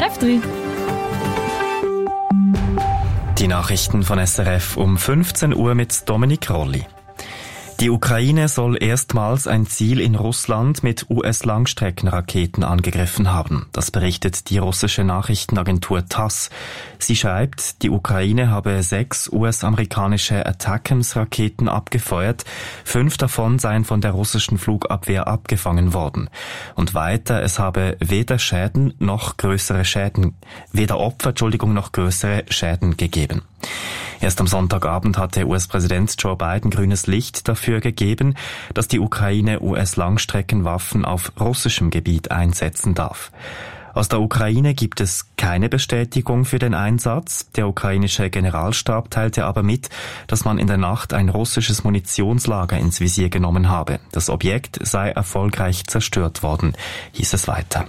SRF 3. Die Nachrichten von SRF um 15 Uhr mit Dominik Rolli. Die Ukraine soll erstmals ein Ziel in Russland mit US-Langstreckenraketen angegriffen haben. Das berichtet die russische Nachrichtenagentur TASS. Sie schreibt, die Ukraine habe 6 US-amerikanische Attackams-Raketen abgefeuert. 5 davon seien von der russischen Flugabwehr abgefangen worden. Und weiter, es habe weder Opfer noch größere Schäden gegeben. Erst am Sonntagabend hatte US-Präsident Joe Biden grünes Licht dafür gegeben, dass die Ukraine US-Langstreckenwaffen auf russischem Gebiet einsetzen darf. Aus der Ukraine gibt es keine Bestätigung für den Einsatz. Der ukrainische Generalstab teilte aber mit, dass man in der Nacht ein russisches Munitionslager ins Visier genommen habe. Das Objekt sei erfolgreich zerstört worden, hieß es weiter.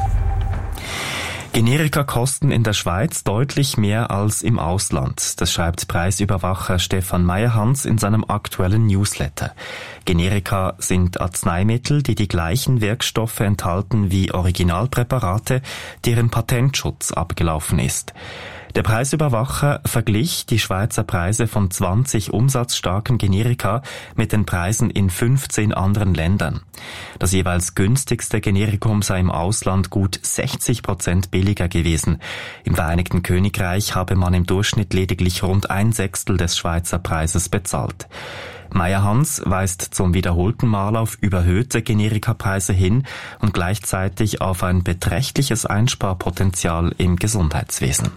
Generika kosten in der Schweiz deutlich mehr als im Ausland. Das schreibt Preisüberwacher Stefan Meyerhans in seinem aktuellen Newsletter. Generika sind Arzneimittel, die die gleichen Wirkstoffe enthalten wie Originalpräparate, deren Patentschutz abgelaufen ist. Der Preisüberwacher verglich die Schweizer Preise von 20 umsatzstarken Generika mit den Preisen in 15 anderen Ländern. Das jeweils günstigste Generikum sei im Ausland gut 60% billiger gewesen. Im Vereinigten Königreich habe man im Durchschnitt lediglich rund 1/6 des Schweizer Preises bezahlt. Meyerhans weist zum wiederholten Mal auf überhöhte Generikapreise hin und gleichzeitig auf ein beträchtliches Einsparpotenzial im Gesundheitswesen.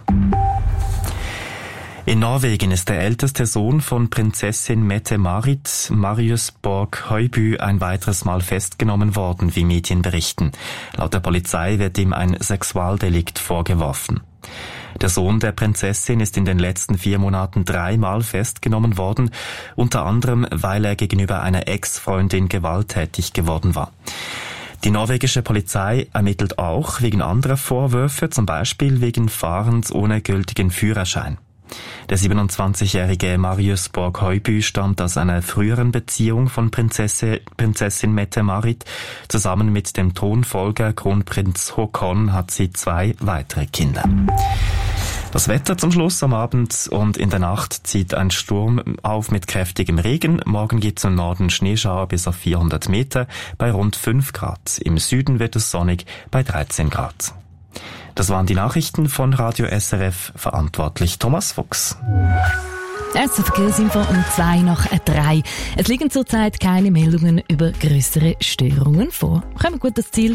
In Norwegen ist der älteste Sohn von Prinzessin Mette-Marit, Marius Borg-Høiby, ein weiteres Mal festgenommen worden, wie Medien berichten. Laut der Polizei wird ihm ein Sexualdelikt vorgeworfen. Der Sohn der Prinzessin ist in den letzten 4 Monaten 3-mal festgenommen worden, unter anderem, weil er gegenüber einer Ex-Freundin gewalttätig geworden war. Die norwegische Polizei ermittelt auch wegen anderer Vorwürfe, zum Beispiel wegen Fahrens ohne gültigen Führerschein. Der 27-jährige Marius Borg-Høiby stammt aus einer früheren Beziehung von Prinzessin Mette-Marit. Zusammen mit dem Thronfolger Kronprinz Haakon hat sie 2 weitere Kinder. Das Wetter zum Schluss: am Abend und in der Nacht zieht ein Sturm auf mit kräftigem Regen. Morgen gibt's im Norden Schneeschauer bis auf 400 Meter bei rund 5 Grad. Im Süden wird es sonnig bei 13 Grad. Das waren die Nachrichten von Radio SRF, verantwortlich Thomas Fuchs. Erste Verkehrsinfo um 2:03. Es liegen zurzeit keine Meldungen über grössere Störungen vor. Kommen wir gut ans Ziel.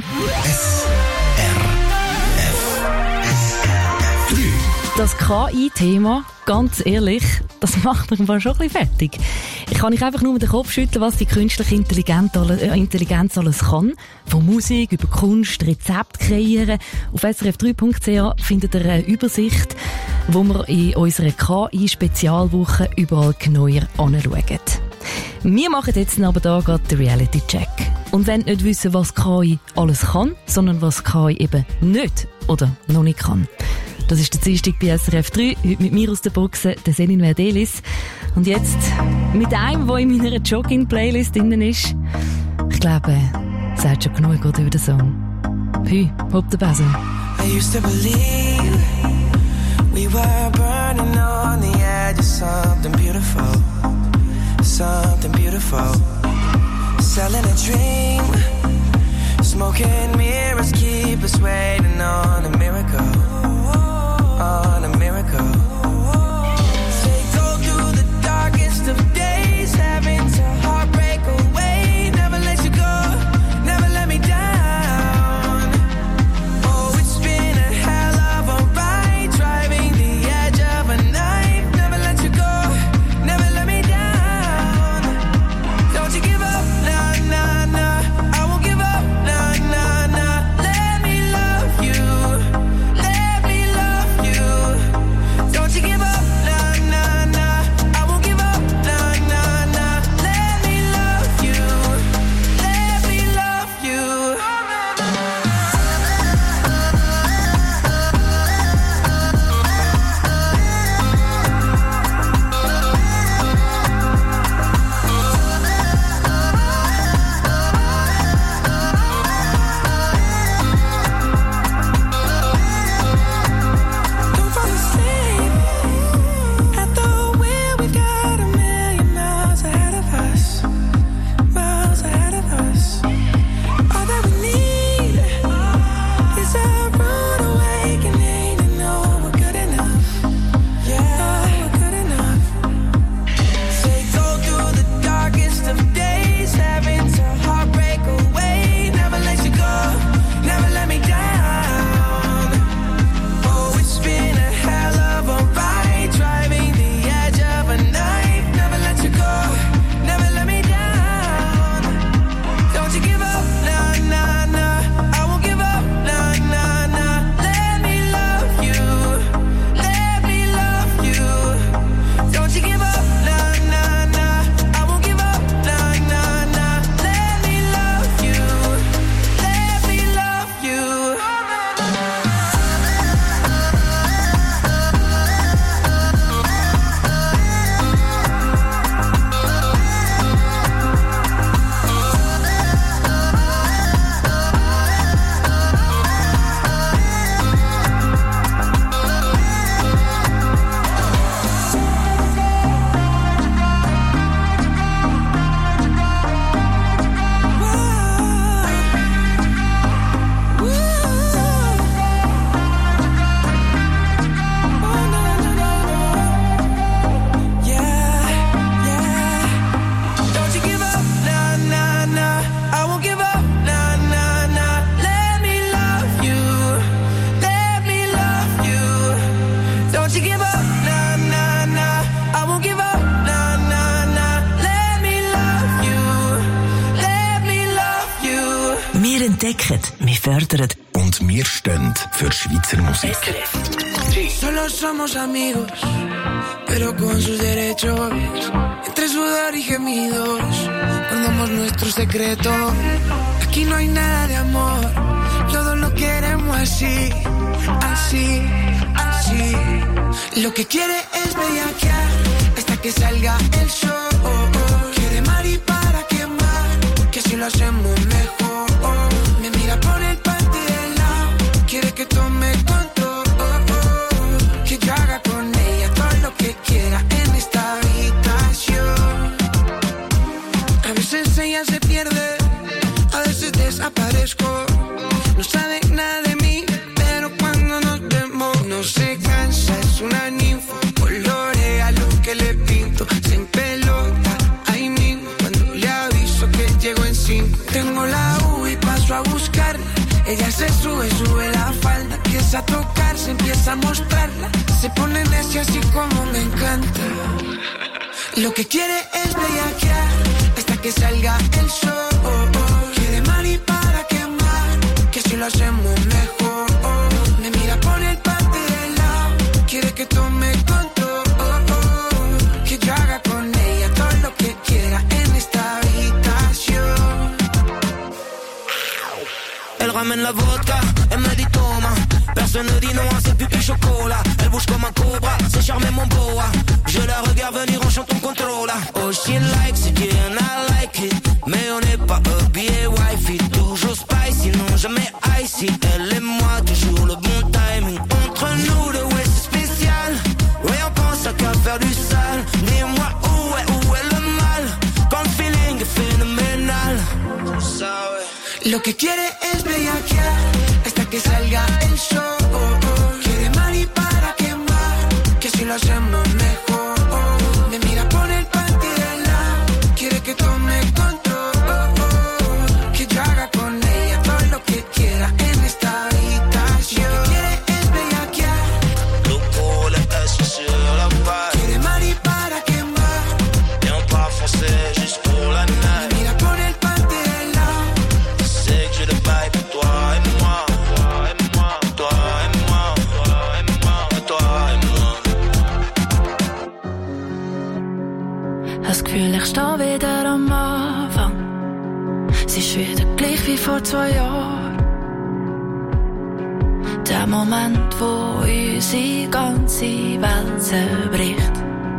Das KI-Thema, ganz ehrlich, das macht mich schon ein bisschen fertig. Ich kann nicht einfach nur mit dem Kopf schütteln, was die künstliche Intelligenz alles kann. Von Musik über Kunst, Rezept kreieren. Auf srf3.ch findet ihr eine Übersicht, wo wir in unserer KI-Spezialwoche überall genauer anschauen. Wir machen jetzt aber hier gerade den Reality-Check. Und wenn nicht wissen, was KI alles kann, sondern was KI eben nicht oder noch nicht kann. Das ist der Dienstag bei SRF 3, heute mit mir aus der Boxe, der Selin Verdelis. Und jetzt mit einem, der in meiner Jogging-Playlist drin ist. Ich glaube, sagt schon genug über den Song. Hü, hopp der Besen. I used to believe we were burning on the edge of something beautiful. Something beautiful. Selling a dream. Smoking mirrors keep us waiting on a miracle. On a miracle. Say go through the darkest of days, having to heartbreak away. Never let you go, never let me down. Oh, it's been a hell of a ride, driving the edge of a knife. Never let you go, never let me down. Don't you give up, nah, nah, nah. I won't give up, nah, nah, nah. Let me love you. entdecken, wir fördern. Und wir stehen für Schweizer Musik. Solo somos amigos, pero con sus derechos. Entre sudor y gemidos, guardamos nuestro secreto. Aquí no hay nada de amor, todos lo queremos así, así, así. Lo que quiere es bellaquear hasta que salga el sol. Quiere Mari para quemar, que si lo hacemos mejor. Me mira por el panty del lado, quiere que tome control. Que yo haga con ella todo lo que quiera en esta habitación. A veces ella se pierde, a veces desaparezco. No sabe nada de mí, pero cuando nos vemos no se cansa. Es una ninfa, colorea lo que le pinto. Se empelota ahí mismo cuando le aviso que llego en 5. Tengo la U y paso a buscarla. Ella se sube la falda, empieza a tocar, se empieza a mostrarla. Se pone necia así como me encanta. Lo que quiere es bellaquear hasta que salga el sol. Quiere Mari para quemar, que si lo hacemos mejor. Me mira por el panty del lado, quiere que tome control. Que yo haga con ella todo lo que quiera en esta habitación. Elle ramène la vodka, elle me dit Thomas. Personne ne dit non à cette pupille chocolat. Elle bouge comme un cobra, c'est charmé mon boa. Je la regarde venir en chantant contrôle. Oh she likes it, yeah and I like it. Mais on n'est pas habillé wifi. Toujours spicy, non jamais icy. Elle et moi, toujours le bon timing. Entre nous le ouais c'est spécial. Ouais on pense à qu'à faire du sale. Dis-moi où est le mal. Quand le feeling est phénoménal. Ça ouais. Lo que quiere es bellaquear hasta que salga el sol. Quiere Mari para quemar, que si lo hacemos mejor. Me mira por el panty del lado, quiere que tome control. Que yo haga con ella todo lo que quiera en esta habitación. Lo que quiere es bellaquear, Loco, la S sur la page. quiere Mari para quemar. Et on parle français juste pour la night. Me mira por el panty del lado. C'est que j'ai le bail pour toi et moi. Toi et moi, toi et moi, toi et moi, toi et moi. Das Gefühl, ich stehe wieder am Anfang. Es ist wieder gleich wie vor 2 Jahren. Der Moment, wo unsere ganze Welt zerbricht.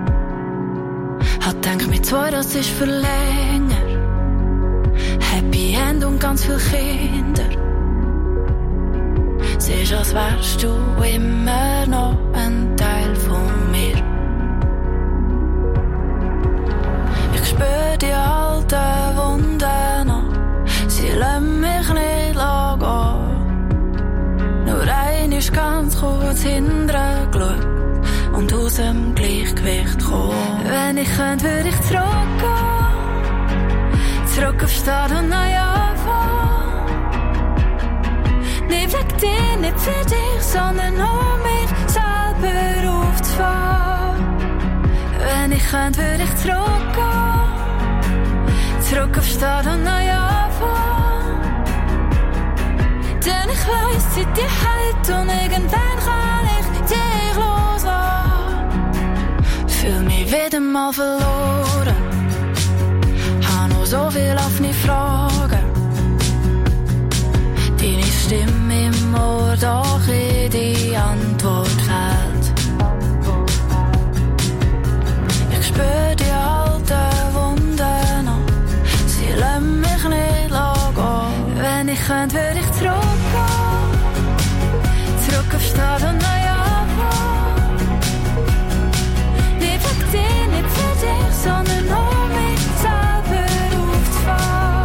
Hat gedacht, mit 2, das ist für länger. Happy End und ganz viele Kinder. Es ist, als wärst du immer noch ein Teil von mir. Ich spür die alten Wunden noch, sie lassen mich nicht gehen. Nur einmal ganz kurz hinterher geschaut und aus dem Gleichgewicht kommen. Wenn ich könnte, würde ich zurückgehen. Zurück auf Start und neu anfangen. Nicht wegen dir, nicht für dich, sondern um mich selber aufzufangen. Wenn ich könnte, würde ich zurückgehen. Zurück auf Start und neu anfangen. Denn ich weiss, Zeit die hält und irgendwann kann ich dich loslassen. Fühl mich wieder mal verloren. Hab noch so viel offene Fragen. Deine Stimme im Ohr, doch in die Antwort fehlt. Ich spür die alten Wunden noch, sie lassen mich nicht gehen. Wenn ich könnte, würde ich zurückgehen. Zurück auf Start und neu anfangen. Nicht wegen dir, nicht für dich, sondern um mich selber aufzufangen.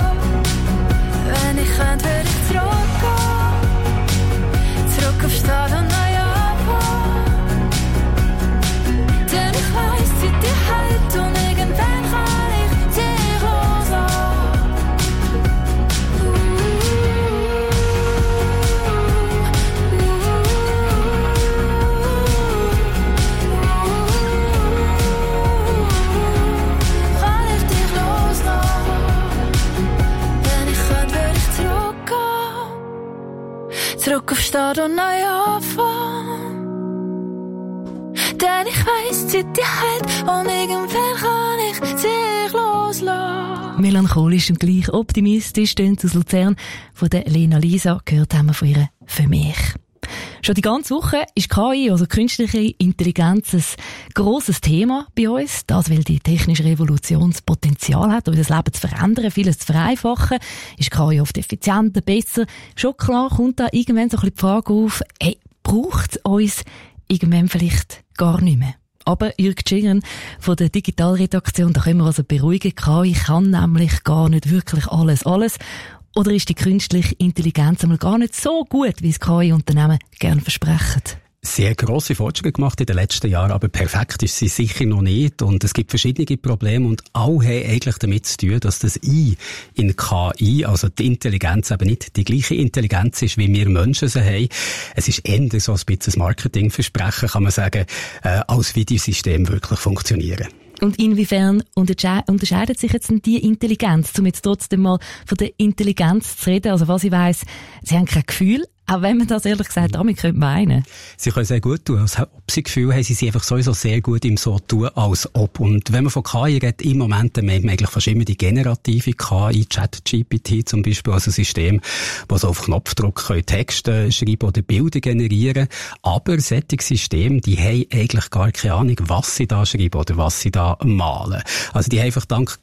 gerade neu anfangen. Denn ich weiss, die Zeit hält und irgendwann kann ich dich loslassen. Melancholisch und gleich optimistisch tönt aus Luzern. Von der Lena Lisa gehört haben wir von ihr «Für mich». Schon die ganze Woche ist KI, also künstliche Intelligenz, ein grosses Thema bei uns. Das, weil die technische Revolution das Potenzial hat, um das Leben zu verändern, vieles zu vereinfachen. Ist KI oft effizienter, besser. Schon klar kommt da irgendwann so ein bisschen die Frage auf, hey, braucht es uns irgendwann vielleicht gar nicht mehr? Aber Jürg Tschingern von der Digitalredaktion, da können wir also beruhigen, KI kann nämlich gar nicht wirklich alles. Oder ist die künstliche Intelligenz einmal gar nicht so gut, wie es KI-Unternehmen gerne versprechen? Sehr grosse Fortschritte gemacht in den letzten Jahren, aber perfekt ist sie sicher noch nicht. Und es gibt verschiedene Probleme und alle haben eigentlich damit zu tun, dass das I in KI, also die Intelligenz, eben nicht die gleiche Intelligenz ist, wie wir Menschen sie haben. Es ist eher so ein bisschen ein Marketingversprechen, kann man sagen, als wie die Systeme wirklich funktionieren. Und inwiefern unterscheidet sich jetzt die Intelligenz, um jetzt trotzdem mal von der Intelligenz zu reden? Also was ich weiss, sie haben kein Gefühl, auch wenn man das ehrlich gesagt damit könnte meinen. Sie können sehr gut tun, als ob sie Gefühl haben, sie sind einfach sowieso sehr gut im so tun, als ob. Und wenn man von KI redet, im Moment meint man eigentlich fast immer die generative KI, ChatGPT zum Beispiel, also ein System, wo so auf Knopfdruck Texte schreiben oder Bilder generieren. Aber solche Systeme, die haben eigentlich gar keine Ahnung, was sie da schreiben oder was sie da malen. Also die haben einfach dank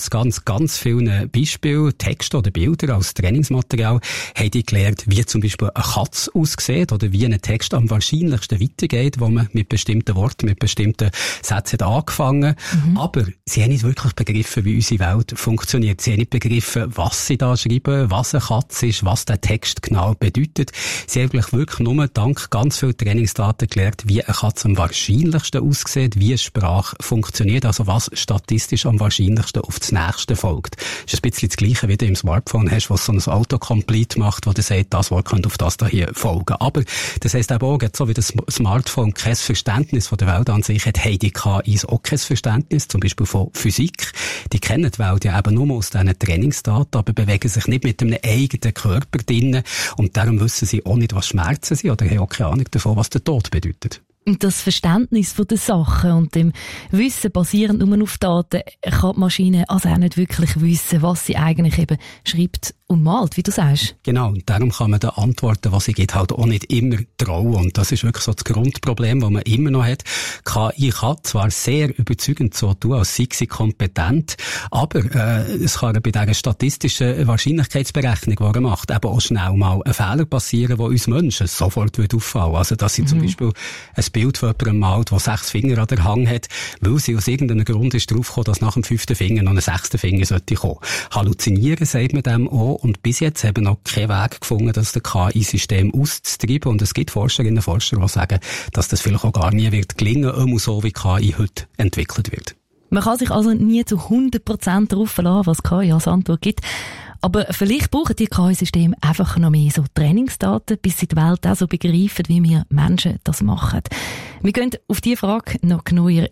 ganz vielen Beispielen, Texte oder Bilder als Trainingsmaterial, haben die gelernt, wie zum Beispiel eine Katze aussieht oder wie ein Text am wahrscheinlichsten weitergeht, wo man mit bestimmten Worten, mit bestimmten Sätzen hat angefangen. Aber sie haben nicht wirklich begriffen, wie unsere Welt funktioniert. Sie haben nicht begriffen, was sie da schreiben, was eine Katze ist, was der Text genau bedeutet. Sie haben wirklich nur dank ganz viel Trainingsdaten gelernt, wie eine Katze am wahrscheinlichsten aussieht, wie Sprache funktioniert, also was statistisch am wahrscheinlichsten auf das Nächste folgt. Das ist ein bisschen das Gleiche, wie du im Smartphone hast, was so ein Autocomplete macht, wo du sagt, das Wort könnte auf das da hier folgen. Aber das heisst eben auch, so wie das Smartphone kein Verständnis von der Welt an sich hat, haben die KIs auch kein Verständnis, zum Beispiel von Physik. Die kennen die Welt ja eben nur aus diesen Trainingsdaten, aber bewegen sich nicht mit einem eigenen Körper drinnen und darum wissen sie auch nicht, was Schmerzen sind oder haben auch keine Ahnung davon, was der Tod bedeutet. Und das Verständnis von den Sachen und dem Wissen basierend nur auf Daten kann die Maschine also auch nicht wirklich wissen, was sie eigentlich eben schreibt und malt, wie du sagst. Genau, und darum kann man den Antworten, was sie gibt, halt auch nicht immer trauen. Und das ist wirklich so das Grundproblem, das man immer noch hat. KI kann zwar sehr überzeugend so tun, als sei sie kompetent, aber es kann bei dieser statistischen Wahrscheinlichkeitsberechnung, die er macht, eben auch schnell mal ein Fehler passieren, der uns Menschen sofort auffallen würde. Also dass sie zum Beispiel ein Bild von jemandem malt, der 6 Finger an der Hand hat, weil sie aus irgendeinem Grund ist draufgekommen, dass nach dem 5. Finger noch ein 6. Finger sollte kommen. Halluzinieren sagt man dem auch. Und bis jetzt haben wir noch keinen Weg gefunden, das KI-System auszutreiben. Und es gibt Forscherinnen und Forscher, die sagen, dass das vielleicht auch gar nie wird gelingen, so wie KI heute entwickelt wird. Man kann sich also nie zu 100% darauf verlassen, was KI als Antwort gibt. Aber vielleicht brauchen die KI-Systeme einfach noch mehr so Trainingsdaten, bis sie die Welt auch so begreifen, wie wir Menschen das machen. Wir gehen auf diese Frage noch genauer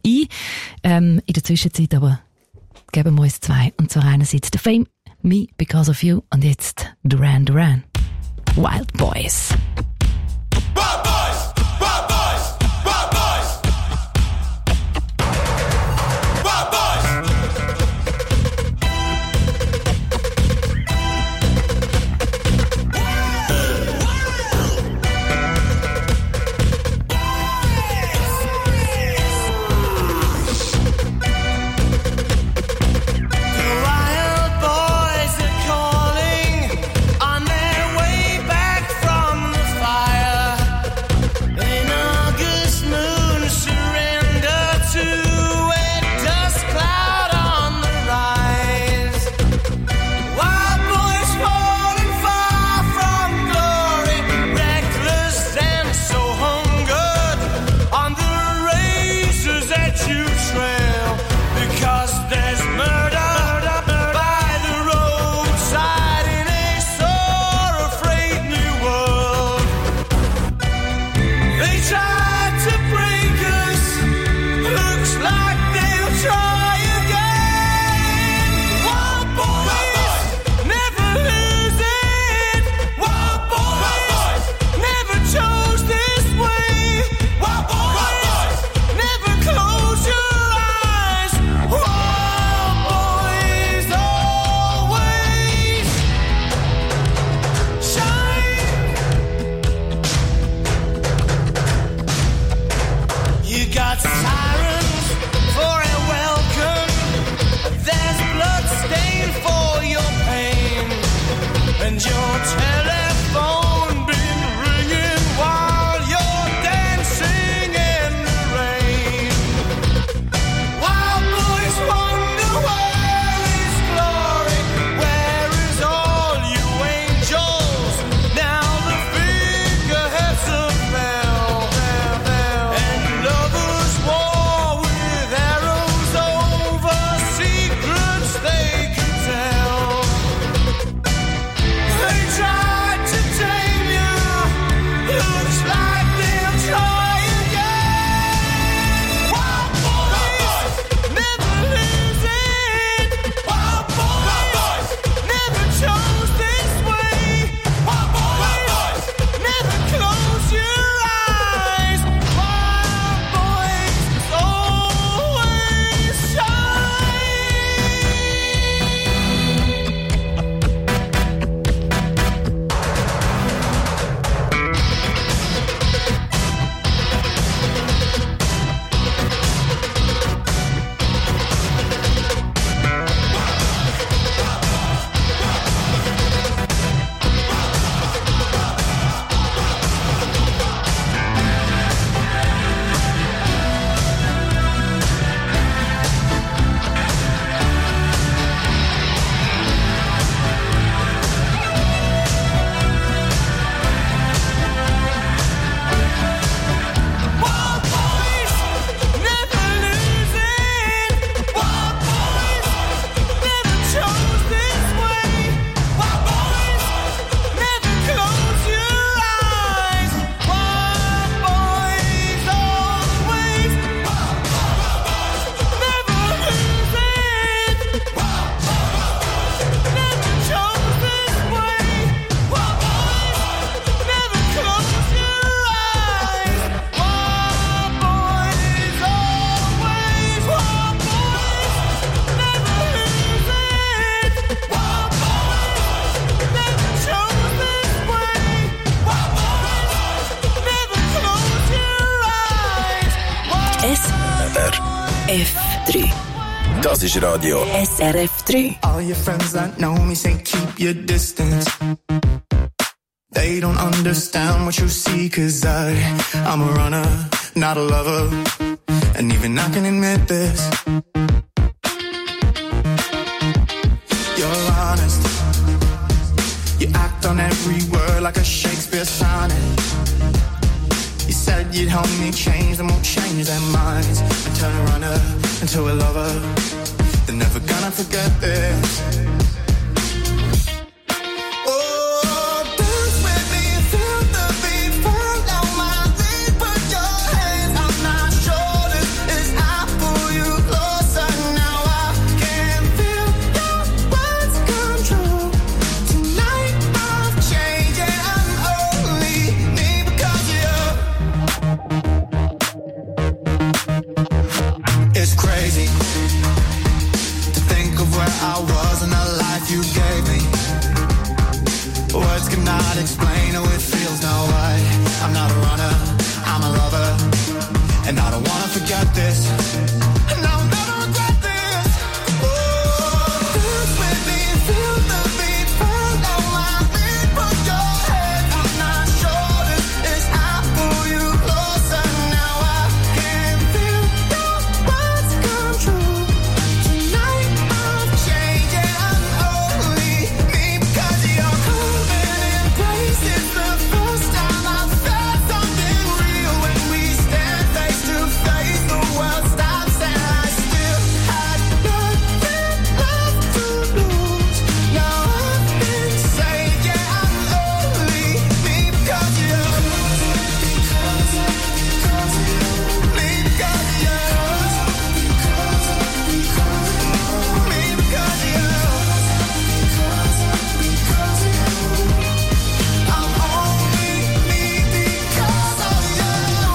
ein. In der Zwischenzeit aber geben wir uns zwei. Und zwar einerseits The Fame, Me Because of You und jetzt Duran Duran. Wild Boys. Wild Boys! Wild Boys! Wild Boys! Wild Boys! SRF3. Das ist Radio SRF 3. All your friends that know me say keep your distance. They don't understand what you see, 'cause I'm a runner, not a lover. And even I can admit this. You're honest. You act on every word like a Shakespeare sonnet. You said you'd help me change, them won't change their minds. And turn a runner into a lover. They're never gonna forget this. Oh, dance with me, feel the beat, follow my lead, put your hands on my shoulders as I pull you closer. Now I can feel your words come true. Tonight I'm changing, I'm only me because of you. It's crazy to think of where I was and the life you gave me. Words cannot explain how it feels now. I'm not a runner, I'm a lover, and I don't wanna forget this. And I'll never regret this. Oh, dance with me, feel the beat, follow my lead, put your head on my shoulders as I pull you closer. Now I can feel your words come true. Tonight I'm changing, I'm only me because you're coming in place. It's the first time I've felt something real. When we stand face to face, the world stops and I still had nothing left to lose. Now I've been saved, yeah, I'm only me because of you. Me because of you. Me because of you. I'm only me because of you.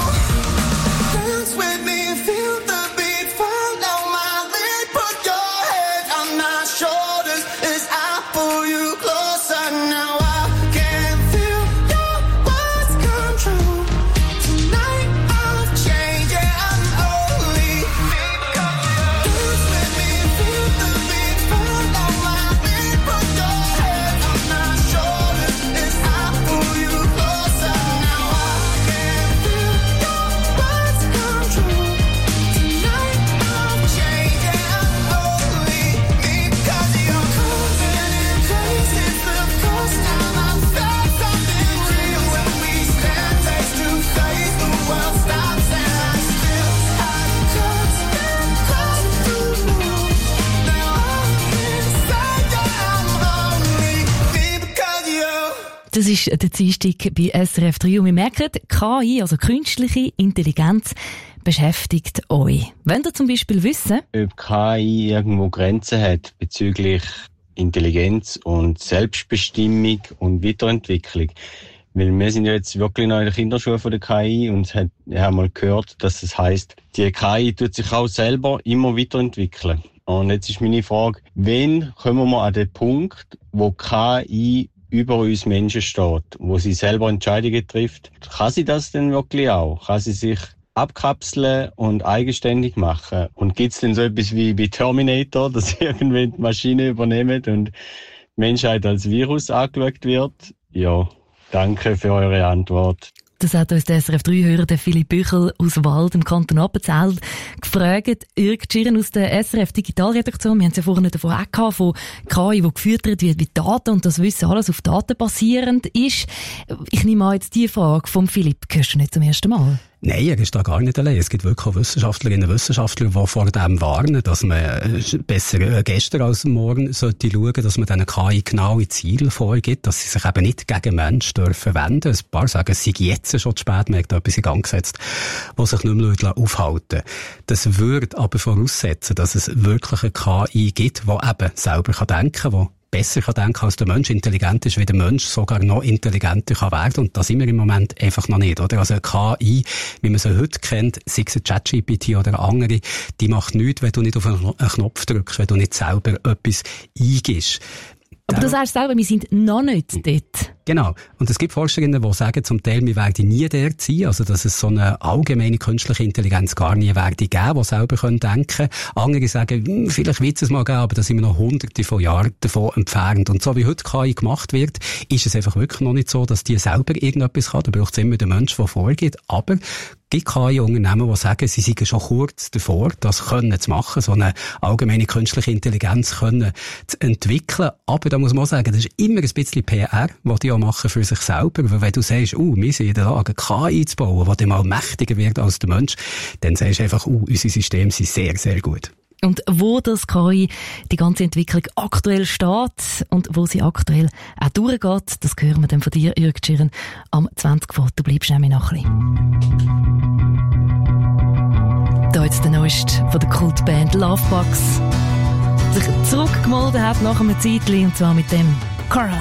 Dance with me, feel the beat, follow my lead, put your head on my shoulders as I pull you closer. Now I can feel your words come true. Tonight I'm changing, I'm only me because of you. Dance with me, feel the beat, follow my lead, put your head on my shoulders as I pull you closer. Now I can feel your words come true. Tonight I'm changing, I'm only me because you're coming in place. It's the first time I've felt something real. When we stand face to face, the world stops and I still have nothing left to lose. Now I'm inside, yeah, I'm only me because of you. Das ist der Dienstag bei SRF 3 und wir merken, KI, also künstliche Intelligenz, beschäftigt euch. Wenn ihr zum Beispiel wissen, ob KI irgendwo Grenzen hat bezüglich Intelligenz und Selbstbestimmung und Weiterentwicklung. Weil wir sind ja jetzt wirklich noch in der Kinderschuhe von der KI und ich habe mal gehört, dass es heisst, die KI tut sich auch selber immer weiterentwickeln. Und jetzt ist meine Frage, wann kommen wir an den Punkt, wo KI über uns Menschen steht, wo sie selber Entscheidungen trifft? Kann sie das denn wirklich auch? Kann sie sich abkapseln und eigenständig machen? Und gibt es denn so etwas wie bei Terminator, dass irgendwann die Maschine übernehmen und die Menschheit als Virus angeschaut wird? Ja, danke für eure Antwort. das hat uns der SRF 3-Hörer, der Philipp Büchel aus Wald im Kanton Appenzell gefragt. Irg Tschirren aus der SRF Digitalredaktion. Wir haben es ja vorhin davon auch gehabt, von KI, die gefüttert wird wie Daten und das Wissen alles auf Daten basierend ist. Ich nehme an, jetzt die Frage vom Philipp hörst du nicht zum ersten Mal. Nein, er ist da gar nicht allein. Es gibt wirklich auch Wissenschaftlerinnen und Wissenschaftler, die vor dem warnen, dass man besser gestern als morgen sollte schauen, dass man diesen KI genaue Ziele vorgibt, dass sie sich eben nicht gegen Menschen dürfen wenden. Ein paar sagen, es sei jetzt schon zu spät, man hat da etwas in Gang gesetzt, was sich nicht mehr aufhalten lässt. Das würde aber voraussetzen, dass es wirklich eine KI gibt, die eben selber denken kann, besser denken kann als der Mensch, intelligent ist, wie der Mensch sogar noch intelligenter kann werden. Und das sind wir im Moment einfach noch nicht, oder? Also eine KI, wie man sie heute kennt, sei es ein ChatGPT oder andere, die macht nichts, wenn du nicht auf einen Knopf drückst, wenn du nicht selber etwas eingibst. Aber du sagst selber, wir sind noch nicht dort. Genau. Und es gibt Forscherinnen, die sagen, zum Teil, wir werden nie dort sein, also dass es so eine allgemeine künstliche Intelligenz gar nie werde geben, die selber denken können. Andere sagen, vielleicht wird es mal geben, aber da sind wir noch hunderte von Jahren davon entfernt. Und so wie heute KI gemacht wird, ist es einfach wirklich noch nicht so, dass die selber irgendetwas kann. Da braucht es immer den Menschen, der vorgeht. Aber es gibt KI-Unternehmen, die sagen, sie seien schon kurz davor, das können zu machen, so eine allgemeine künstliche Intelligenz können zu entwickeln. Aber da muss man auch sagen, das ist immer ein bisschen PR, was die auch machen für sich selber. Weil wenn du sagst, wir sind in der Lage, KI zu bauen, die dann mal mächtiger wird als der Mensch, dann sagst du einfach, unsere Systeme sind sehr, sehr gut. Und wo das KI, die ganze Entwicklung aktuell steht und wo sie aktuell auch durchgeht, das hören wir dann von dir, Jürg Tschirren, am 20 vor. Du bleibst nämlich noch ein bisschen. Da jetzt der neueste von der Kultband Lovebox sich zurückgemeldet hat nach einem Zeitchen, und zwar mit dem Caroline.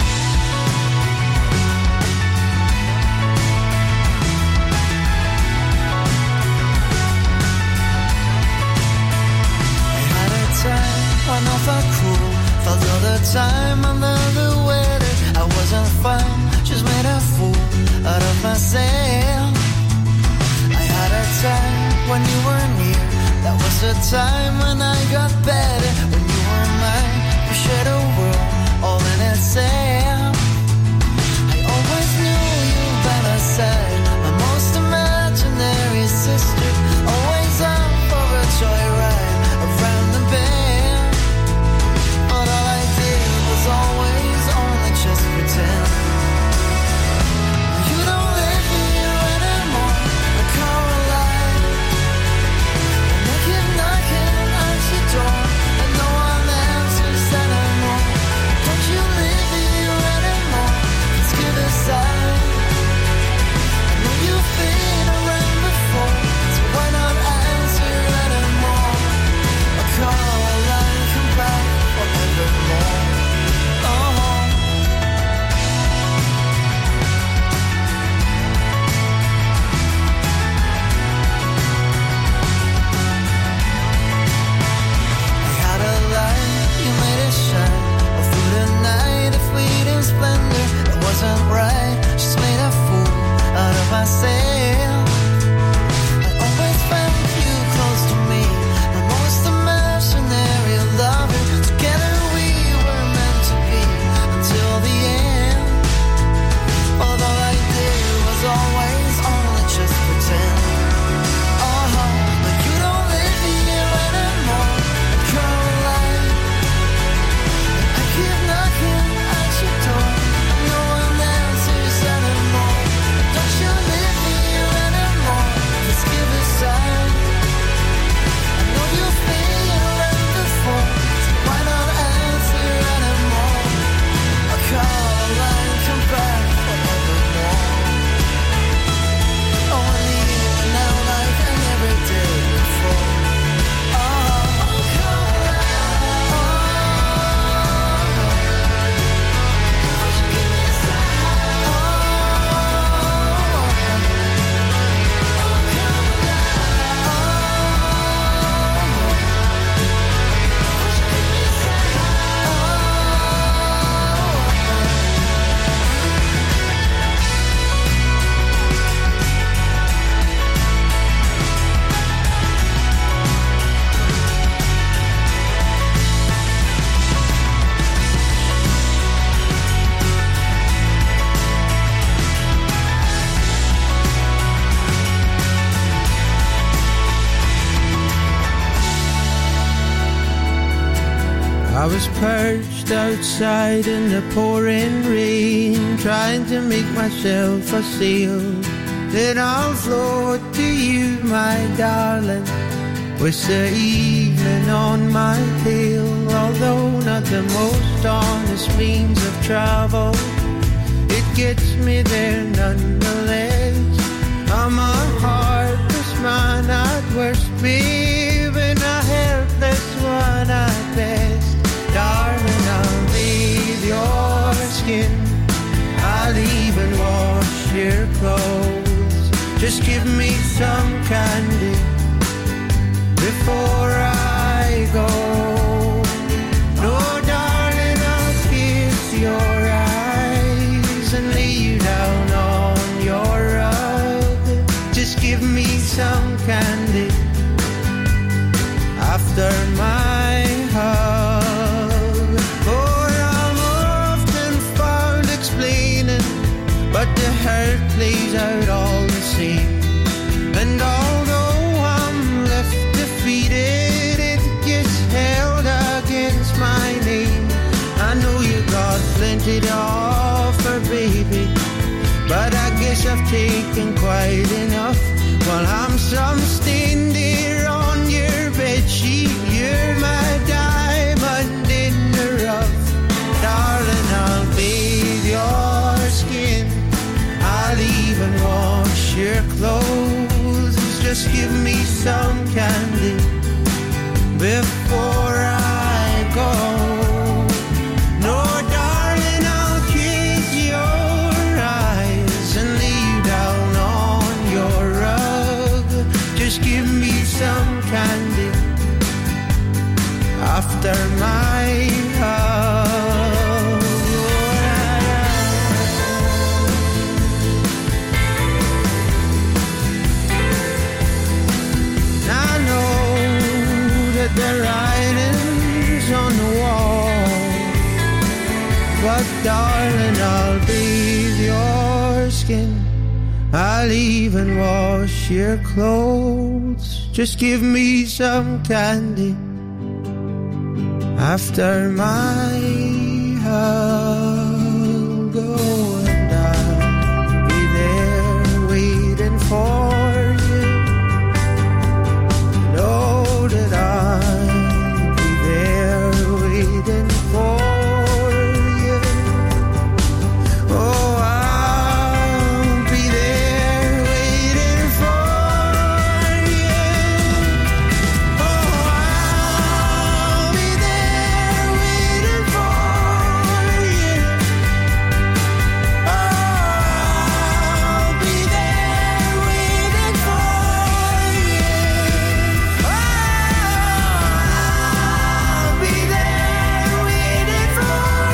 One of a crew felt all the time under the weather. I wasn't fine, just made a fool out of myself. I had a time when you were near. That was the time when I got better. When you were mine, we shared a world all in itself. I always knew you by my side, my most imaginary sister. Always up for a joyride around the bend. Always only just pretend. You don't live here anymore, Caroline. And I keep knocking at your door, and no one answers anymore. Don't you live here anymore? Let's give it a sign. I know you've been around before, so why not answer anymore? Caroline, come back forevermore. Wasn't right, just made a fool out of myself. I always found you close to me, the most imaginary lover. Together we were meant to be until the end. All that I did was always only just pretend. But you don't live here anymore, Caroline. I keep knocking at your door. I was perched outside in the pouring rain, trying to make myself a sail. Then I'll float to you, my darling, with the evening on my tail. Although not the most honest means of travel, it gets me there nonetheless. I'm a heartless man at worst, babe, and a helpless one at best. Darling, I'll bathe your skin, I'll even wash your clothes. Just give me some candy before I go. No, darling, I'll keep some candy after my hug. For I'm often found explaining, but the heart plays out all the same. And although I'm left defeated, it gets held against my name. I know you got plenty to offer, baby, but I guess I've taken quite enough. While I'm some stain there on your bedsheet, you're my diamond in the rough. Darling, I'll bathe your skin, I'll even wash your clothes. Just give me some candy before I go. No, darling, I'll kiss your eyes and lay you down on your rug. Just give me some candy after my hug. I know that the writing's on the wall, but darling, I'll bathe your skin, I'll even wash your clothes. Just give me some candy after my hug. Oh, and I'll be there waiting for you. Know that I'll be there waiting for you. Oh, I'll be there waiting for you. Oh, I'll be there waiting for you. Oh, I'll be there waiting for you. Oh, I'll be there waiting for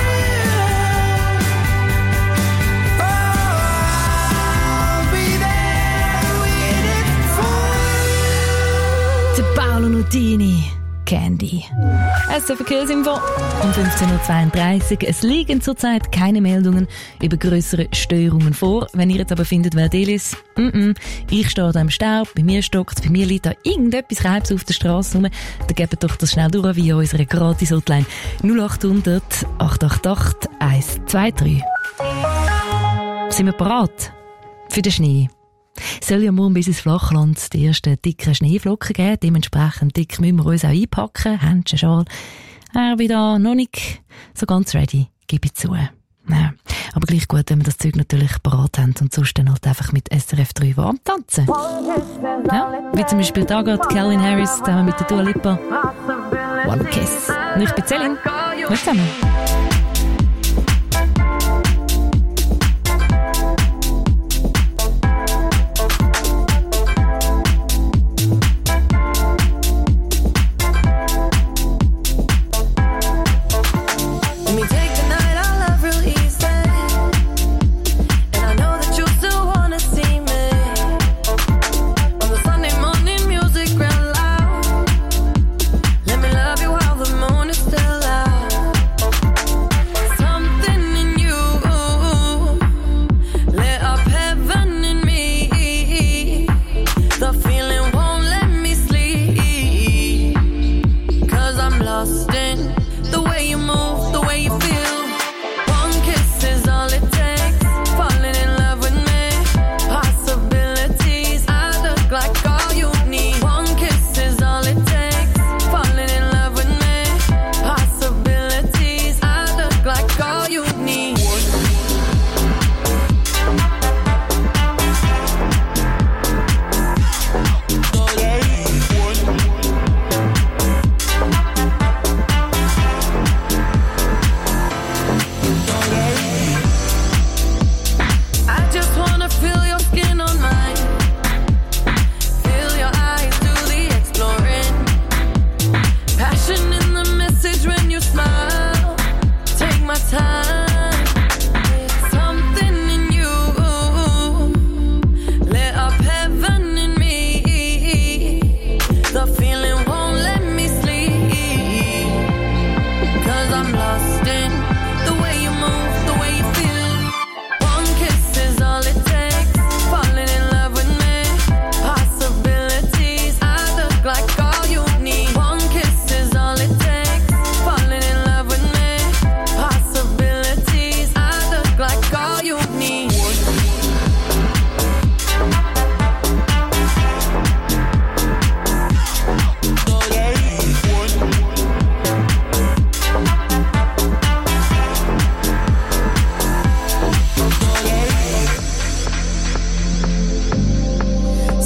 you. Der Paolo Nutini, Candy. SRF-Verkehrsinfo um 15.32 Uhr. Es liegen zurzeit keine Meldungen über grössere Störungen vor. Wenn ihr jetzt aber findet, wer Deal ist, ich stehe da im Staub, bei mir stockt, bei mir liegt da irgendetwas Reibs auf der Straße rum, dann gebt doch das schnell durch via unsere Gratis-Hotline 0800 888 123. Sind wir bereit für den Schnee? Es soll ja morgen bis ins Flachland die ersten dicken Schneeflocken geben. Dementsprechend dick müssen wir uns auch einpacken. Händchen, Schal. Bin da noch nicht so ganz ready, gebe ich zu. Ja. Aber gleich gut, wenn wir das Zeug natürlich parat haben und sonst dann halt einfach mit SRF 3 warm tanzen. Ja, wie zum Beispiel da geht Calvin Harris zusammen mit der Dua Lipa. One Kiss. Und ich bin Celine. Wir zusammen. Let me love you while the moon is still out.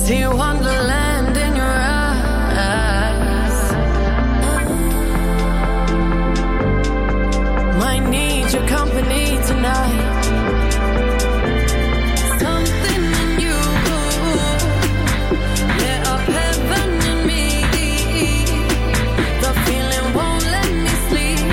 See wonderland in your eyes. Might need your company tonight. Something in you lit up heaven in me. The feeling won't let me sleep,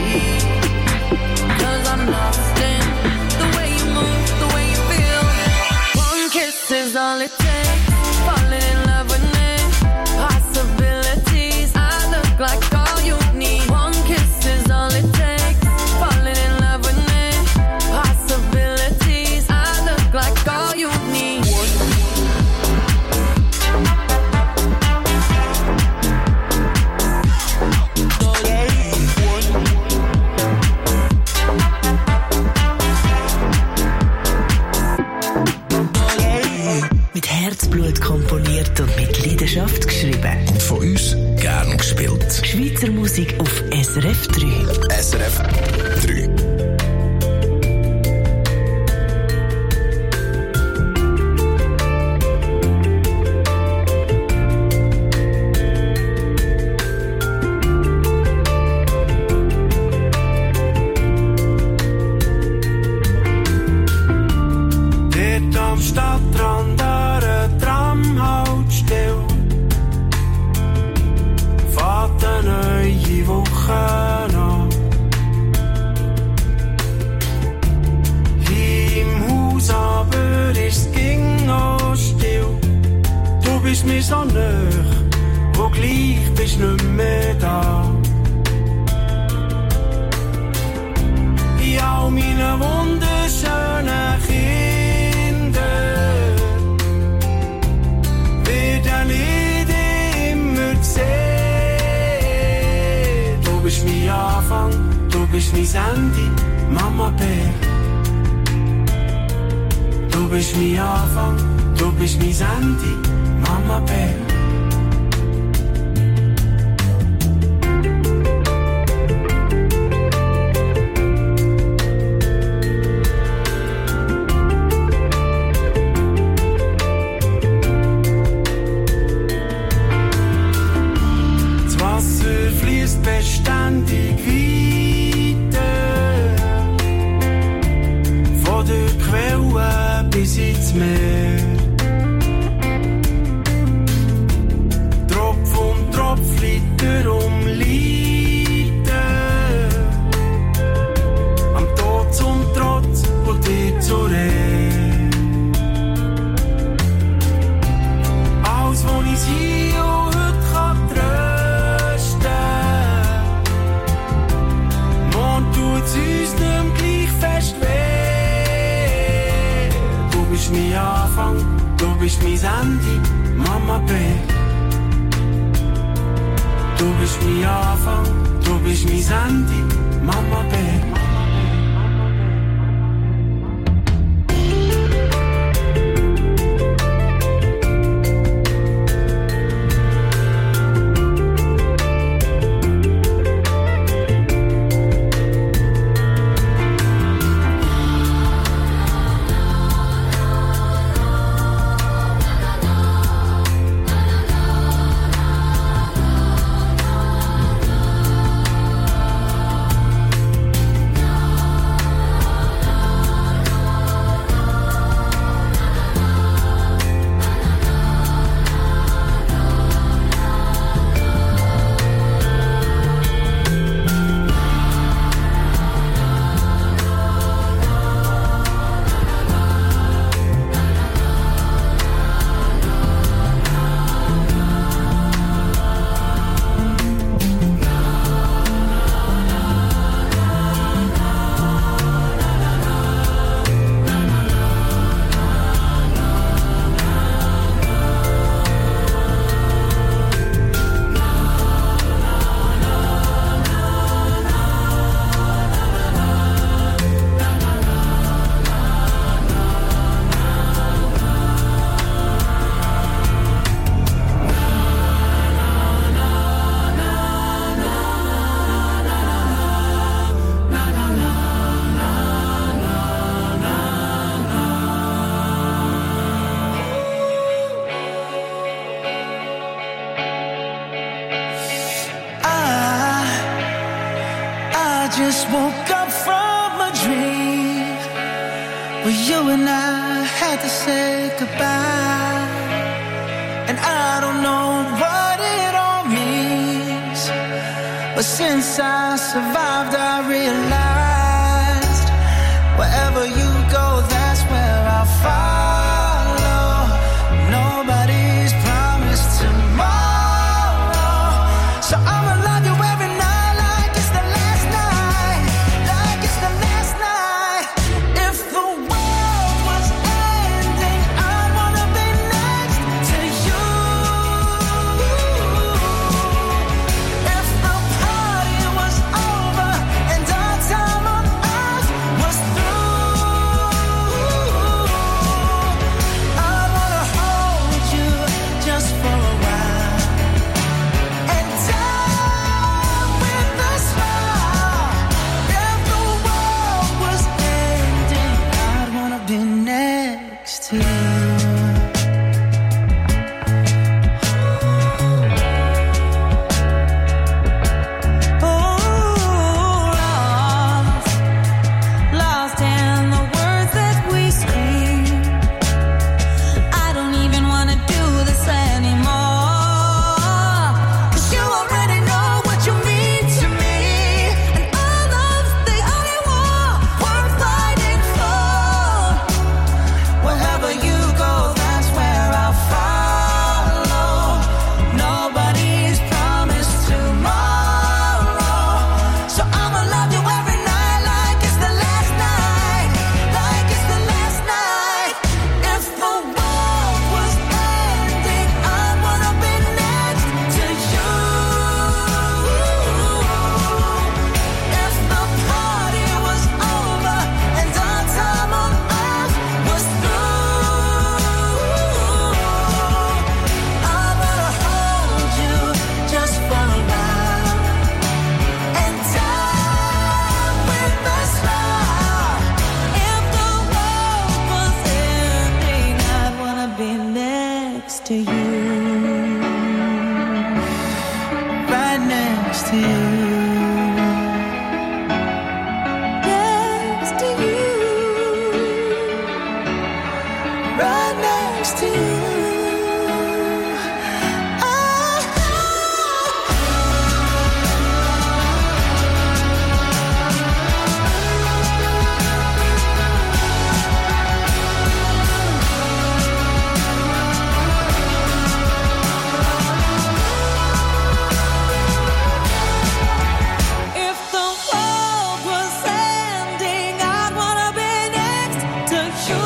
'cause I'm lost in the way you move, the way you feel. One kiss is all it takes. Falling in love with me. Possibilities. I look like all you need. One kiss is all it takes. Falling in love with me. Possibilities. I look like all you need. Mit Herzblut komponiert und mit Leidenschaft geschrieben. Und von uns gern gespielt. Schweizer Musik auf SRF 3. SRF 3. Dort am Stadtrand an einer Tramhaltestelle fährt eine neue Woche an. Im Haus aber ist's ging noch still. Du bist mir so nah, wo gleich bist nicht mehr da. In all meinen wunderschönen Kinder werden ich immer sehen. Du bist mein Anfang, du bist mein Ende, Mama Bär. Du bist mein Anfang, du bist mein Ende, Mama Bär. Das Wasser fließt beständig weiter, von der Quelle bis ins Meer. Tropf um Tropf Liter um Liter, am Tod zum Trotz und dir zur Ehre. Alles, was ich hier und heute kann trösten, morgen tut's uns nicht mehr gleich fest weh. Du bist mein Anfang, du bist mein Ende, Mama Bär. Du bist mein Anfang, du bist mein Ende, Mama Bär. just woke up from a dream where you and I had to say goodbye. And I don't know what it all means, but since I survived I realized wherever you go, that's where I'll follow. Nobody's promised tomorrow, so I'ma love you every night like it's the last night, like it's the last night. If the world was ending, I'd wanna be next to you. If the party was over and our time on earth was through, I'd wanna hold you just for a while and die with a smile. If the world was ending, I'd wanna be next to you. Lost in the words that we scream. I don't even wanna do this anymore, 'cause you already know what you mean to me, and our love's the only war worth fighting for. Wherever you go, that's where I'll follow. Nobody's promised tomorrow, so I'ma love you every night like it's the last night, like it's the last night. If the world was ending, I wanna be next to you. If the party was over and our time on earth was through, I wanna hold you just for a while and die with a smile. If the world was ending, I'd wanna be next to you, right next to you, next to you, right next to you. If the world was ending, I'd wanna be next to you.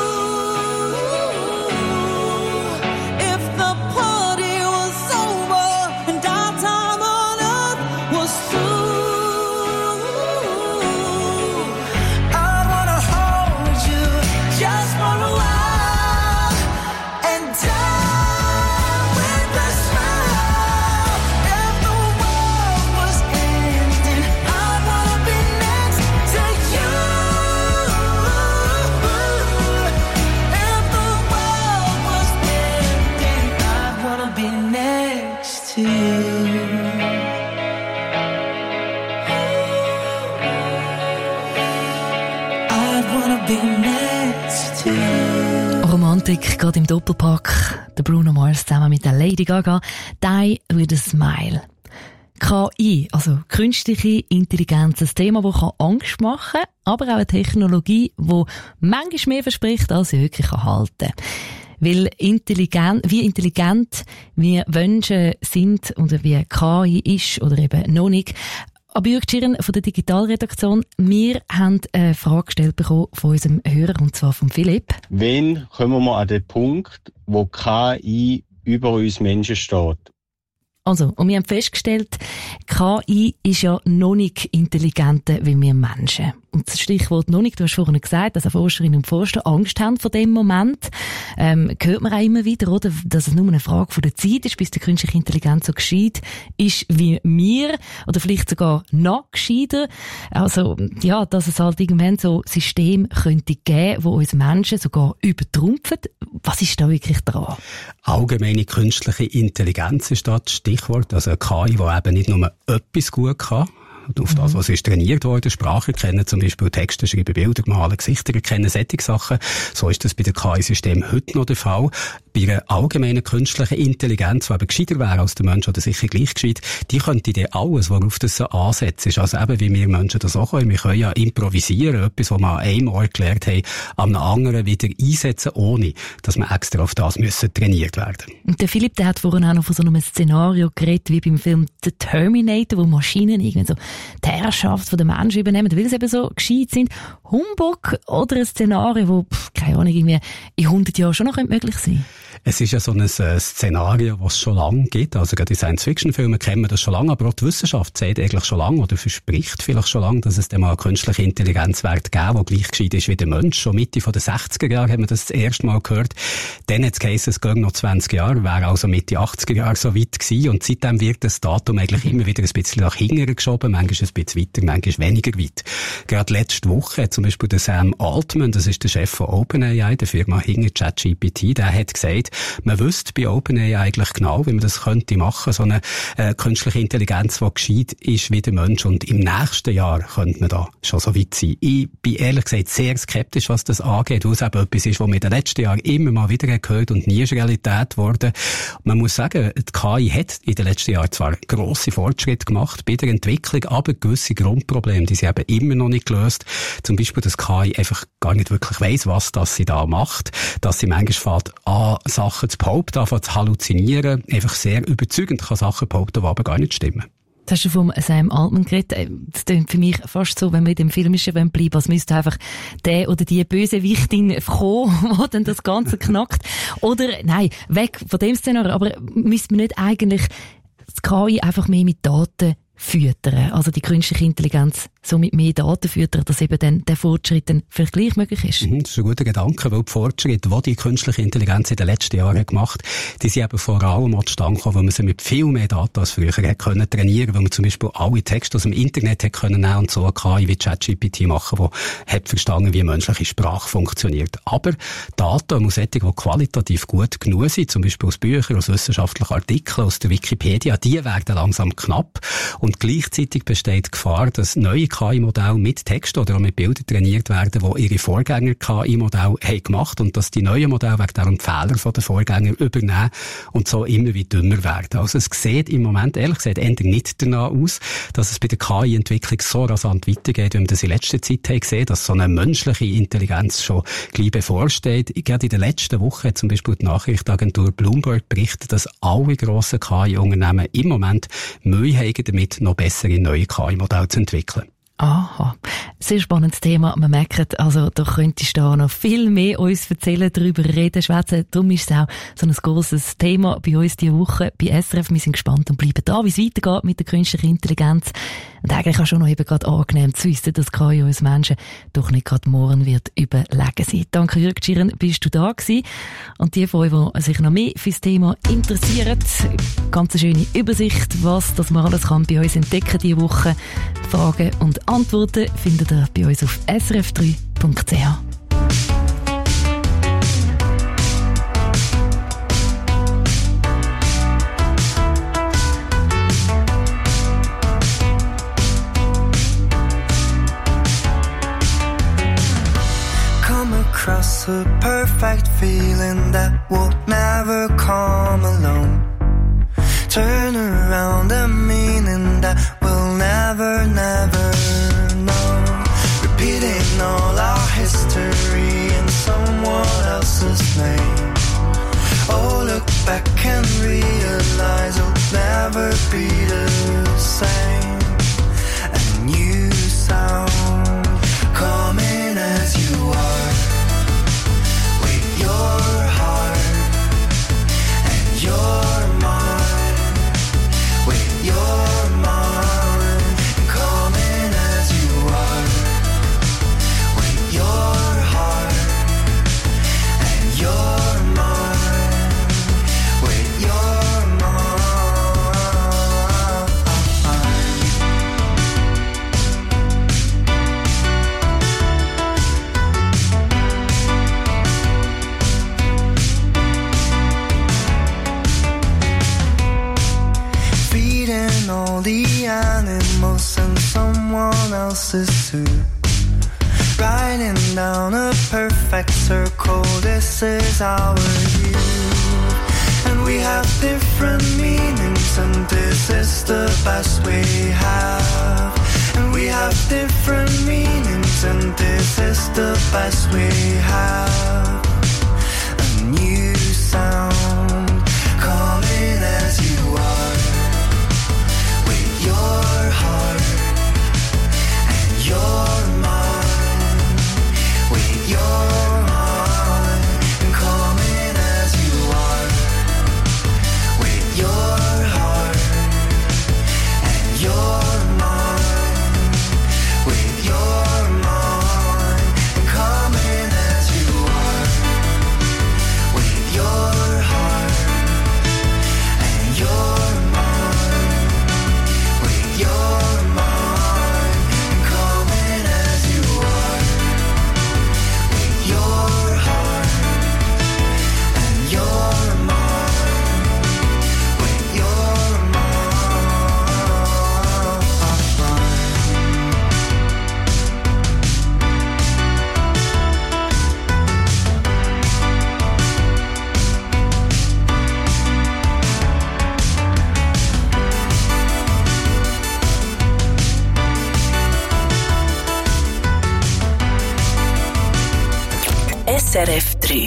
If the party was over and our time on earth was through, I'd wanna hold you just for a while and die with a smile. If the world was ending, I'd wanna be next to you. If the world was ending, I'd wanna be next to you. I'd wanna be next to you. Romantik geht im Doppelpack. Der Bruno Mars zusammen mit der Lady Gaga. Die with a smile. KI, also künstliche Intelligenz, ein Thema, das Angst machen kann, aber auch eine Technologie, die manchmal mehr verspricht, als sie wirklich halten kann. Weil wie intelligent wir Menschen sind und wie KI ist oder eben noch nicht. Aber Jürg Schirren von der Digitalredaktion, wir haben eine Frage gestellt bekommen von unserem Hörer, und zwar von Philipp. Wann kommen wir an den Punkt, wo KI über uns Menschen steht? Also, und wir haben festgestellt, KI ist ja noch nicht intelligenter wie wir Menschen. Und das Stichwort noch nicht, du hast vorhin gesagt, dass Forscherinnen und Forscher Angst haben vor dem Moment. Hört man auch immer wieder, oder? Dass es nur eine Frage von der Zeit ist, bis die künstliche Intelligenz so gescheit ist wie wir. Oder vielleicht sogar noch gescheiter. Also, ja, dass es halt irgendwann so Systeme könnte geben, wo uns Menschen sogar übertrumpfen. Was ist da wirklich dran? Allgemeine künstliche Intelligenz ist da das Stichwort. Also eine KI, die eben nicht nur etwas gut kann, auf das, was ist trainiert worden, Sprache erkennen, zum Beispiel Texte schreiben, Bilder malen, Gesichter erkennen, solche Sachen. So ist das bei der KI-System heute noch der Fall. Bei einer allgemeinen künstlichen Intelligenz, die eben gescheiter wäre als der Mensch oder sicher gleich gescheit, die könnte dann alles, worauf das so ansetzt, ist also eben, wie wir Menschen das auch können. Wir können ja improvisieren, etwas, was wir an einem Ort gelernt haben, an einem anderen wieder einsetzen, ohne dass wir extra auf das müssen trainiert werden. Und der Philipp, der hat vorhin auch noch von so einem Szenario geredet, wie beim Film The Terminator, wo Maschinen irgendwie so die Herrschaft von den Menschen übernehmen, weil sie eben so gescheit sind. Humbug oder ein Szenario, wo, keine Ahnung, irgendwie in 100 Jahren schon noch möglich sein könnte? Es ist ja so ein Szenario, das es schon lange gibt. Also gerade in Science-Fiction-Filmen kennen wir das schon lange, aber auch die Wissenschaft sagt eigentlich schon lange oder verspricht vielleicht schon lange, dass es dann mal eine künstliche Intelligenz wird geben, die gleich gescheit ist wie der Mensch. Schon Mitte der 60er Jahre haben wir das erste Mal gehört. Dann hat es geheißen, es geht noch 20 Jahre, wäre also Mitte 80er Jahre so weit gewesen. Und seitdem wird das Datum eigentlich immer wieder ein bisschen nach hinten geschoben, manchmal ein bisschen weiter, manchmal weniger weit. Gerade letzte Woche hat zum Beispiel der Sam Altman, das ist der Chef von OpenAI, der Firma hinter ChatGPT, der hat gesagt, man wüsste bei OpenAI eigentlich genau, wie man das könnte machen, so eine künstliche Intelligenz, die gescheit ist wie der Mensch. Und im nächsten Jahr könnte man da schon so weit sein. Ich bin ehrlich gesagt sehr skeptisch, was das angeht, weil es eben etwas ist, was wir in den letzten Jahren immer mal wieder gehört und nie ist Realität geworden. Man muss sagen, die KI hat in den letzten Jahren zwar grosse Fortschritte gemacht bei der Entwicklung, aber gewisse Grundprobleme, die sind eben immer noch nicht gelöst. Zum Beispiel, dass KI einfach gar nicht wirklich weiss, was das sie da macht, dass sie manchmal an Sachen zu behaupten, anfangen zu halluzinieren, einfach sehr überzeugend kann Sachen behaupten, die aber gar nicht stimmen. Das hast du vom Sam Altman geredet. Das klingt für mich fast so, wenn wir in dem Filmischen bleiben, als müsste einfach der oder die Bösewichtin kommen, die dann das Ganze knackt. Oder, nein, weg von dem Szenario, aber müsste man nicht eigentlich das KI einfach mehr mit Daten füttern, also die künstliche Intelligenz so mit mehr Daten füttern, dass eben dann der Fortschritt dann vielleicht gleich möglich ist? Das ist ein guter Gedanke, weil die Fortschritte, die die künstliche Intelligenz in den letzten Jahren gemacht hat, die sind eben vor allem zustande gekommen, weil man sie mit viel mehr Daten als früher hat können trainieren, weil man zum Beispiel alle Texte aus dem Internet hat können nehmen und so eine KI wie ChatGPT machen, die hat verstanden, wie menschliche Sprache funktioniert. Aber Daten muss solche, die qualitativ gut genug sind, zum Beispiel aus Büchern, aus wissenschaftlichen Artikeln, aus der Wikipedia, die werden langsam knapp. Und gleichzeitig besteht die Gefahr, dass neue KI-Modelle mit Text oder auch mit Bildern trainiert werden, die ihre Vorgänger-KI-Modelle haben gemacht und dass die neuen Modelle wegen darum die Fehler von den Vorgängern übernehmen und so immer wieder dümmer werden. Also es sieht im Moment, ehrlich gesagt, eher nicht danach aus, dass es bei der KI-Entwicklung so rasant weitergeht, wie wir das in letzter Zeit haben gesehen, dass so eine menschliche Intelligenz schon gleich bevorsteht. Gerade in der letzten Woche hat zum Beispiel die Nachrichtenagentur Bloomberg berichtet, dass alle grossen KI-Unternehmen im Moment Mühe haben, damit noch bessere neue KI-Modelle zu entwickeln. Aha, sehr spannendes Thema. Man merkt, also da könntest du da noch viel mehr uns erzählen, darüber reden, schwätzen. Darum ist es auch so ein grosses Thema bei uns diese Woche bei SRF. Wir sind gespannt und bleiben da, wie es weitergeht mit der künstlichen Intelligenz. Und eigentlich auch schon noch eben gerade angenehm zu wissen, dass KI uns Menschen doch nicht gerade morgen wird überlegen sein. Danke, Jürg Tschirren, bist du da gewesen. Und die von euch, die sich noch mehr für das Thema interessieren, ganz eine schöne Übersicht, was das man alles kann bei uns entdecken diese Woche. Fragen und Antworten findet ihr bei uns auf srf3.ch. Across a perfect feeling that will never come alone. Turn around a meaning that we'll never, never know. Repeating all our history in someone else's name. Oh, look back and realize it'll never be the same. A new sound coming as you are. Your heart and all the animals and someone else's too. Writing down a perfect circle, this is our youth. And we have different meanings, and this is the best we have. And we have different meanings, and this is the best we have. A new sound, coming as you are, with your heart and your mind, with your mind, and coming as you are, with your heart and your mind, with your mind, and coming as you are, with your heart and your mind, with your mind, and coming as you are, with your heart and your mind, with your mind. SRF 3.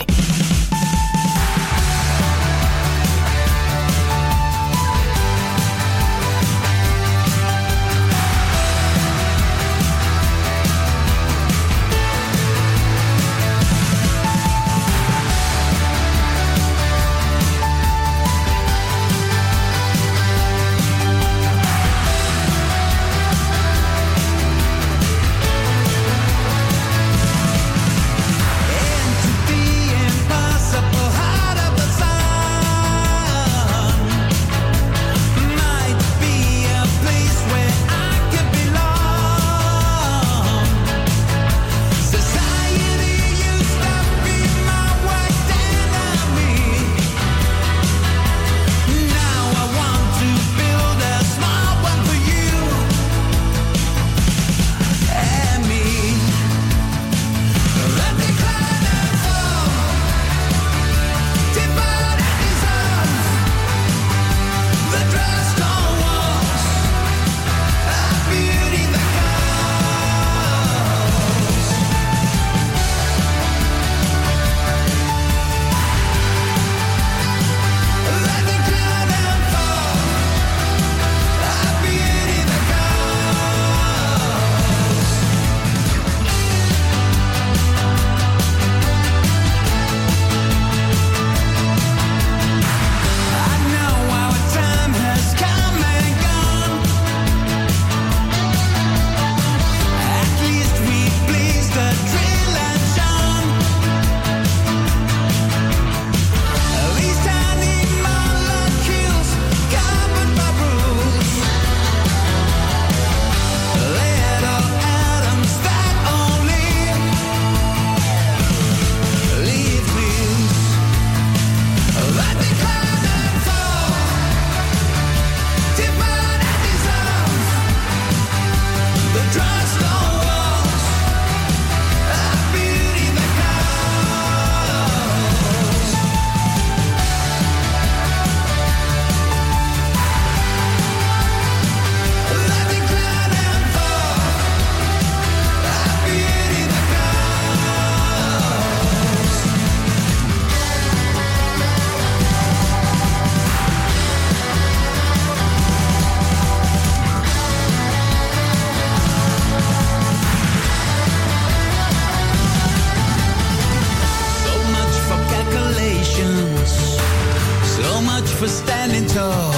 For standing tall,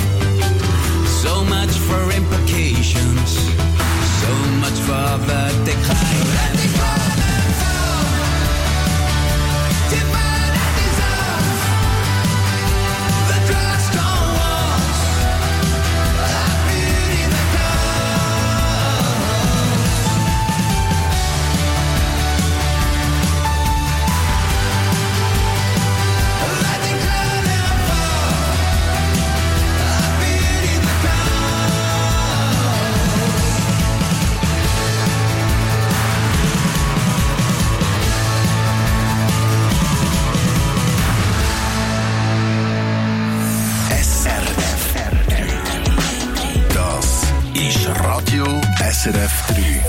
so much for implications, so much for the decline and fall and fall, divide and dissolve, the drugstore walls, our beauty the cause. Let the cloud and fall, our beauty the cause. SRF 3.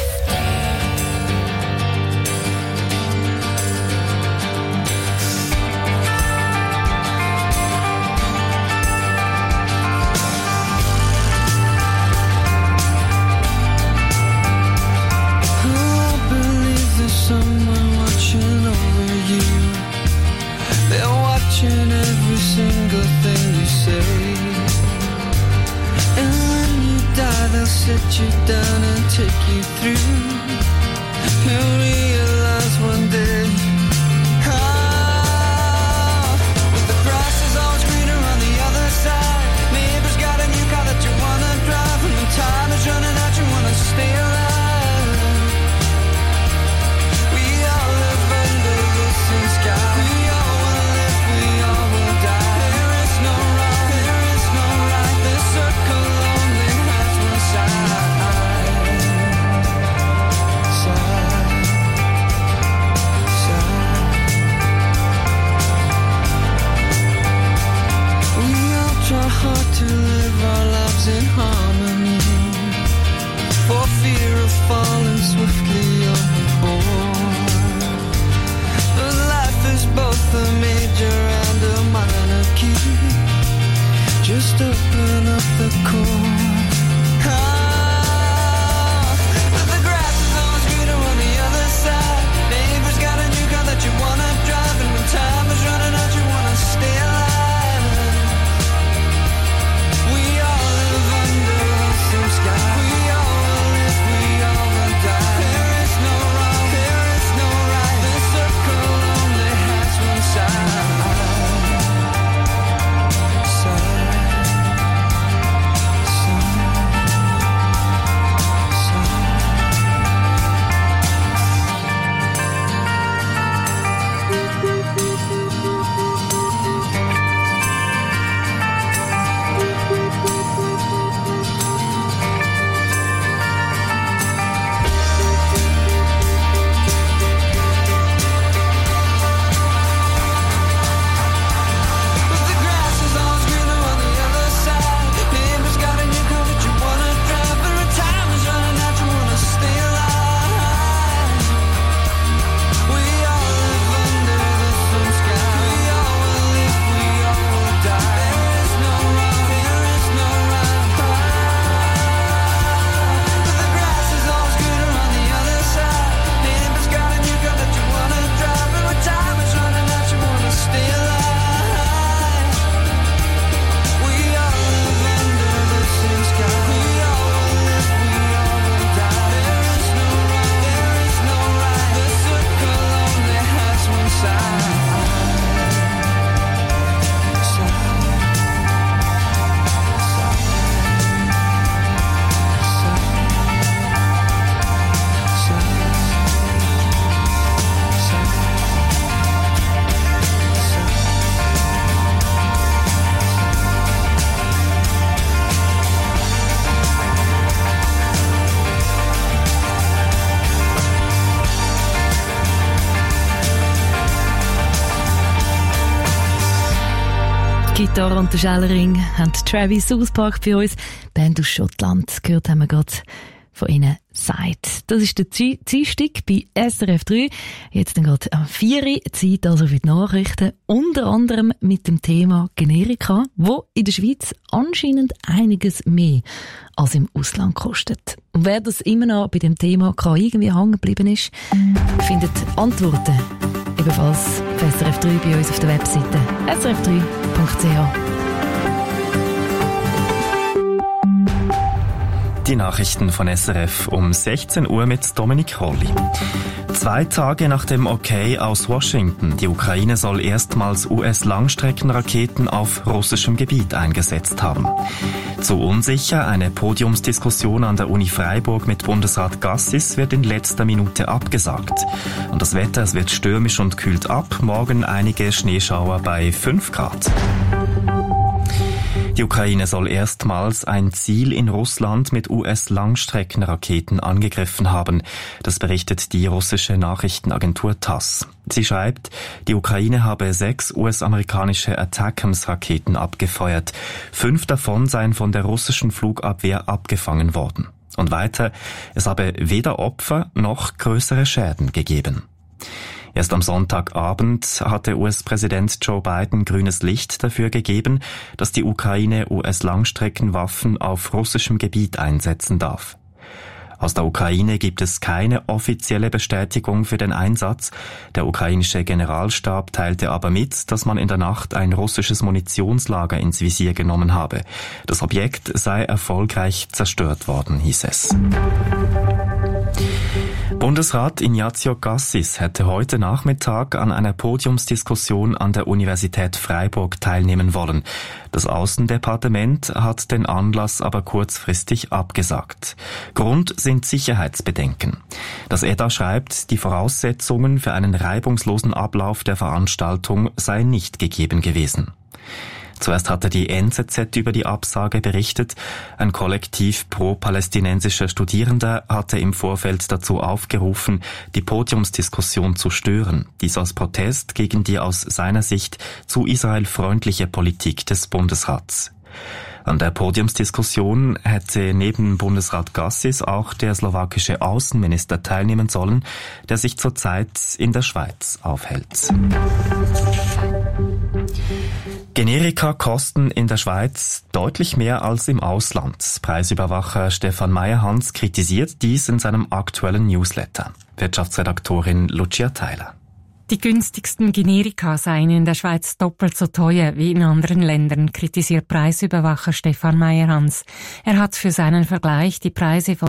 Someone watching over you. They're watching every single thing you say. And when you die, they'll sit you down and take you through. You'll realize one day, but the grass is always greener on the other side. Neighbor's got a new car that you wanna drive. And when time is running out, you wanna stay alive. Sky. We all will live, we all will die. There is no wrong, there is no right. The circle only has one side. We all try hard to live our lives in harmony, for fear of falling swiftly overboard. Is both a major and a minor key. Just open up the chord. But the grass is always greener on the other side. Neighbor's got a new car that you wanna drive. And when time is running out, you wanna stay alive. We all live under the same sky. We all will live, we all will die. There is no wrong, there is no right. The circle only has one side. Gitarre und der Schellering haben Travis Southpark bei uns. Band aus Schottland. Gehört haben wir gerade von ihnen Side. Das ist der Dienstag bei SRF 3. Jetzt dann gerade am 4 Uhr Zeit also für die Nachrichten. Unter anderem mit dem Thema Generika, wo in der Schweiz anscheinend einiges mehr als im Ausland kostet. Und wer das immer noch bei dem Thema irgendwie hängen geblieben ist, findet Antworten ebenfalls auf SRF 3 bei uns auf der Webseite srf3.ch. Die Nachrichten von SRF um 16 Uhr mit Dominik Rolli. 2 Tage nach dem Okay aus Washington. Die Ukraine soll erstmals US-Langstreckenraketen auf russischem Gebiet eingesetzt haben. Zu unsicher, eine Podiumsdiskussion an der Uni Freiburg mit Bundesrat Gassis wird in letzter Minute abgesagt. Und das Wetter, es wird stürmisch und kühlt ab. Morgen einige Schneeschauer bei 5 Grad. Die Ukraine soll erstmals ein Ziel in Russland mit US-Langstreckenraketen angegriffen haben. Das berichtet die russische Nachrichtenagentur TASS. Sie schreibt, die Ukraine habe 6 US-amerikanische ATACMS-Raketen abgefeuert. 5 davon seien von der russischen Flugabwehr abgefangen worden. Und weiter, es habe weder Opfer noch größere Schäden gegeben. Erst am Sonntagabend hatte US-Präsident Joe Biden grünes Licht dafür gegeben, dass die Ukraine US-Langstreckenwaffen auf russischem Gebiet einsetzen darf. Aus der Ukraine gibt es keine offizielle Bestätigung für den Einsatz. Der ukrainische Generalstab teilte aber mit, dass man in der Nacht ein russisches Munitionslager ins Visier genommen habe. Das Objekt sei erfolgreich zerstört worden, hieß es. Bundesrat Ignazio Cassis hätte heute Nachmittag an einer Podiumsdiskussion an der Universität Freiburg teilnehmen wollen. Das Außendepartement hat den Anlass aber kurzfristig abgesagt. Grund sind Sicherheitsbedenken. Das EDA schreibt, die Voraussetzungen für einen reibungslosen Ablauf der Veranstaltung seien nicht gegeben gewesen. Zuerst hatte die NZZ über die Absage berichtet. Ein Kollektiv pro-palästinensischer Studierender hatte im Vorfeld dazu aufgerufen, die Podiumsdiskussion zu stören. Dies als Protest gegen die aus seiner Sicht zu Israel freundliche Politik des Bundesrats. An der Podiumsdiskussion hätte neben Bundesrat Cassis auch der slowakische Außenminister teilnehmen sollen, der sich zurzeit in der Schweiz aufhält. Generika kosten in der Schweiz deutlich mehr als im Ausland. Preisüberwacher Stefan Meyerhans kritisiert dies in seinem aktuellen Newsletter. Wirtschaftsredaktorin Lucia Theiler. Die günstigsten Generika seien in der Schweiz doppelt so teuer wie in anderen Ländern, kritisiert Preisüberwacher Stefan Meyerhans. Er hat für seinen Vergleich die Preise von